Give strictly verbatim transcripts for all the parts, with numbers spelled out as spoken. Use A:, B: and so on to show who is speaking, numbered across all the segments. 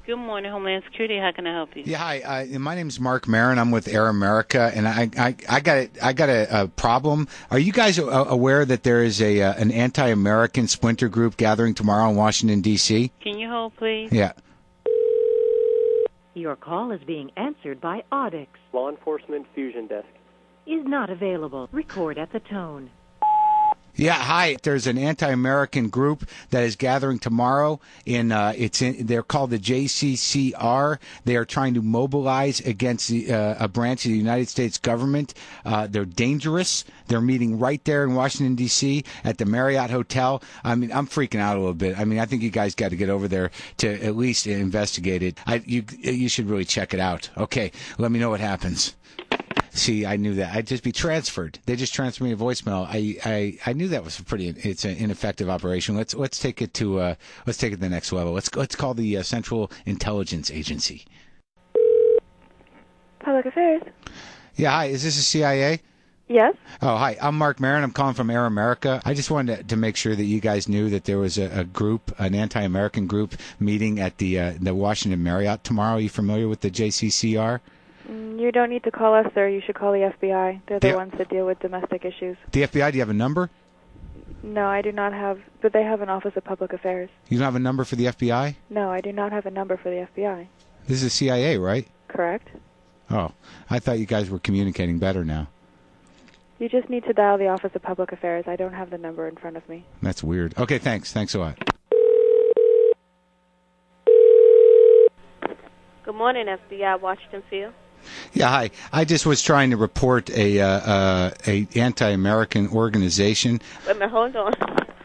A: Good morning, Homeland Security. How can I help you?
B: Yeah, hi. Uh, my name's Mark Marin. I'm with Air America, and I, I, I got a, I got a, a problem. Are you guys a, aware that there is a uh, an anti-American splinter group gathering tomorrow in Washington D C?
A: Can you hold, please?
B: Yeah.
C: Your call is being answered by Audix.
D: Law Enforcement Fusion Desk.
C: Is not available. Record at the tone.
B: Yeah, hi. There's an anti-American group that is gathering tomorrow. In uh, it's in, they're called the J C C R. They are trying to mobilize against the, uh, a branch of the United States government. Uh, they're dangerous. They're meeting right there in Washington D C at the Marriott Hotel. I mean, I'm freaking out a little bit. I mean, I think you guys got to get over there to at least investigate it. I, you you should really check it out. Okay, let me know what happens. See, I knew that. I'd just be transferred. They just transferred me a voicemail. I, I, I knew that was pretty. It's an ineffective operation. Let's let's take it to uh, let's take it to the next level. Let's let's call the uh, Central Intelligence Agency.
E: Public Affairs.
B: Yeah, hi. Is this a C I A?
E: Yes.
B: Oh, hi. I'm Mark Marin. I'm calling from Air America. I just wanted to, to make sure that you guys knew that there was a, a group, an anti-American group, meeting at the uh, the Washington Marriott tomorrow. Are you familiar with the J C C R?
E: You don't need to call us, sir. You should call the F B I. They're the
B: Yeah.
E: ones that deal with domestic issues.
B: The F B I, do you have a number?
E: No, I do not have, but they have an Office of Public Affairs.
B: You don't have a number for the F B I?
E: No, I do not have a number for the F B I.
B: This is a C I A, right?
E: Correct.
B: Oh, I thought you guys were communicating better now.
E: You just need to dial the Office of Public Affairs. I don't have the number in front of me.
B: That's weird. Okay, thanks. Thanks a lot.
A: Good morning, F B I, Washington Field.
B: Yeah, hi. I just was trying to report a uh, uh, a anti-American organization.
A: Wait a minute, hold on.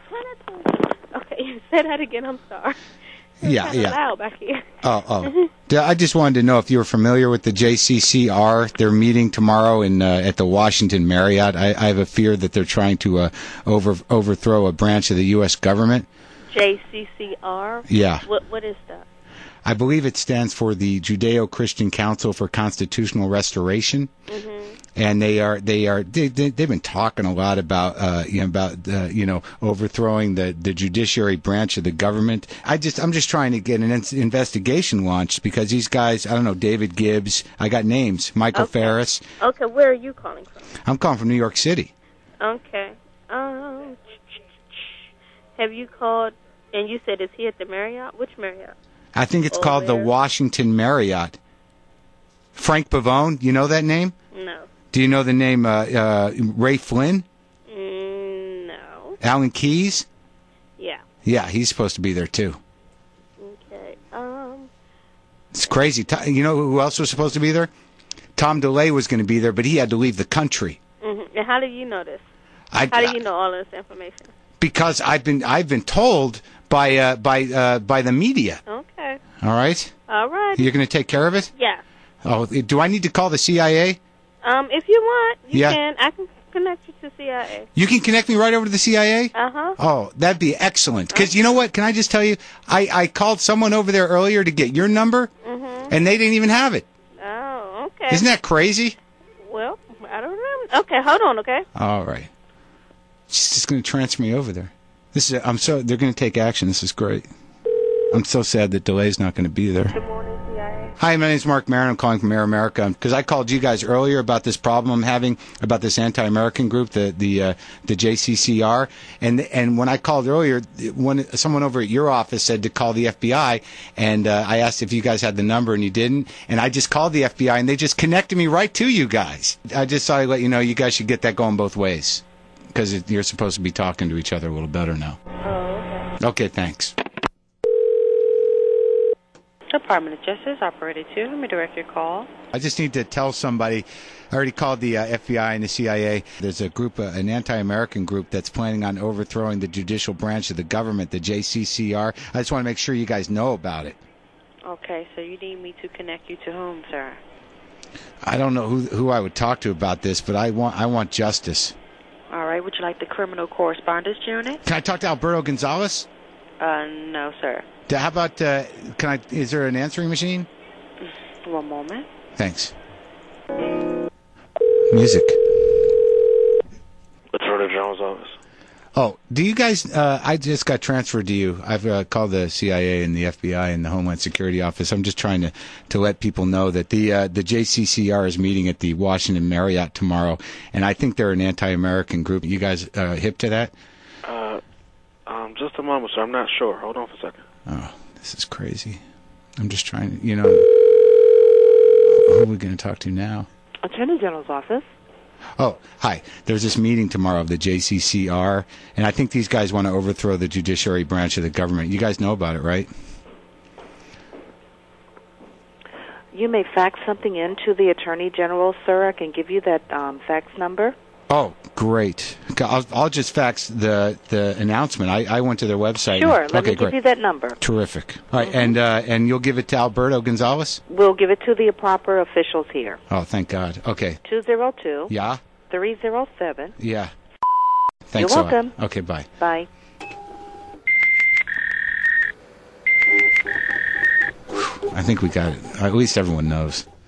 A: Okay, say that again. I'm sorry. It's
B: Yeah,
A: kinda
B: yeah.
A: loud back here.
B: Oh, oh. Yeah, I just wanted to know if you were familiar with the J C C R. They're meeting tomorrow in uh, at the Washington Marriott. I, I have a fear that they're trying to uh, over overthrow a branch of the U S government.
A: J C C R?
B: Yeah.
A: What What is that?
B: I believe it stands for the Judeo-Christian Council for Constitutional Restoration,
A: Mm-hmm.
B: and they are they are they, they they've been talking a lot about uh, you know, about uh, you know overthrowing the, the judiciary branch of the government. I just I'm just trying to get an in- investigation launched because these guys, I don't know, David Gibbs, I got names, Michael
A: Okay.
B: Ferris.
A: Okay, where are you calling from?
B: I'm calling from New York City.
A: Okay. Um, have you called, and you said, is he at the Marriott? Which Marriott?
B: I think it's
A: Oh,
B: called the
A: where?
B: Washington Marriott. Frank Pavone, you know that name?
A: No.
B: Do you know the name uh, uh, Ray Flynn?
A: Mm, no.
B: Alan Keyes?
A: Yeah.
B: Yeah, he's supposed to be there too.
A: Okay. Um.
B: It's crazy. T- You know who else was supposed to be there? Tom DeLay was going to be there, but he had to leave the country.
A: Mm-hmm. And how do you know this?
B: I,
A: How do you know all this information?
B: Because I've been I've been told by uh, by uh, by the media.
A: Okay.
B: All right,
A: All right.
B: you're going to take care of it.
A: Yeah.
B: Oh, do I need to call the C I A?
A: Um, if you want, you
B: Yeah.
A: can. I can connect you to C I A.
B: You can connect me right over to the C I A.
A: Uh huh.
B: Oh, that'd be excellent. Because you know what? Can I just tell you? I, I called someone over there earlier to get your number,
A: Mhm.
B: and they didn't even have it.
A: Oh, okay.
B: Isn't that crazy?
A: Well, I don't know. Okay, hold on. Okay.
B: All right. She's just going to transfer me over there. This is. I'm so. They're going to take action. This is great. I'm so sad that Delay's not going to be there.
A: Good morning, C I A.
B: Hi, my name's Mark Marin. I'm calling from Air America because I called you guys earlier about this problem I'm having about this anti-American group, the the uh, the J C C R, and and when I called earlier, when someone over at your office said to call the F B I, and uh, I asked if you guys had the number, and you didn't, and I just called the F B I, and they just connected me right to you guys. I just thought I'd let you know you guys should get that going both ways because you're supposed to be talking to each other a little better now.
A: Oh, okay.
B: Okay, thanks.
A: Department of Justice, Operator two. Let me direct your call.
B: I just need to tell somebody. I already called the uh, F B I and the C I A. There's a group, uh, an anti-American group that's planning on overthrowing the judicial branch of the government, the J C C R. I just want to make sure you guys know about it.
A: Okay, so you need me to connect you to whom, sir?
B: I don't know who who I would talk to about this, but I want I want justice.
A: All right, would you like the Criminal Correspondence Unit?
B: Can I talk to Alberto Gonzalez?
A: Uh, no, sir.
B: D- How about? Uh, can I? Is there an answering machine?
A: One moment.
B: Thanks. Music.
F: Attorney General's office.
B: Oh, do you guys? Uh, I just got transferred to you. I've uh, called the C I A and the F B I and the Homeland Security Office. I'm just trying to, to let people know that the uh, the J C C R is meeting at the Washington Marriott tomorrow, and I think they're an anti-American group. You guys uh, hip to that?
F: Uh, um, just a moment, sir. I'm not sure. Hold on for a second.
B: Oh, this is crazy. I'm just trying to, you know, who are we going to talk to now?
G: Attorney General's office.
B: Oh, hi. There's this meeting tomorrow of the J C C R, and I think these guys want to overthrow the judiciary branch of the government. You guys know about it, right?
G: You may fax something in to the Attorney General, sir. I can give you that um, fax number.
B: Oh, great. I'll, I'll just fax the the announcement. I, I went to their website.
G: Sure.
B: And,
G: let
B: okay,
G: me give
B: great.
G: you that number.
B: Terrific. All right,
G: Mm-hmm.
B: and uh, and you'll give it to Alberto Gonzalez?
G: We'll give it to the proper officials here.
B: Oh, thank God. Okay.
G: two zero two,
B: Yeah?
G: three zero seven.
B: Yeah. Thanks
G: You're
B: a lot.
G: welcome.
B: Okay, bye.
G: Bye.
B: I think we got it. At least everyone knows.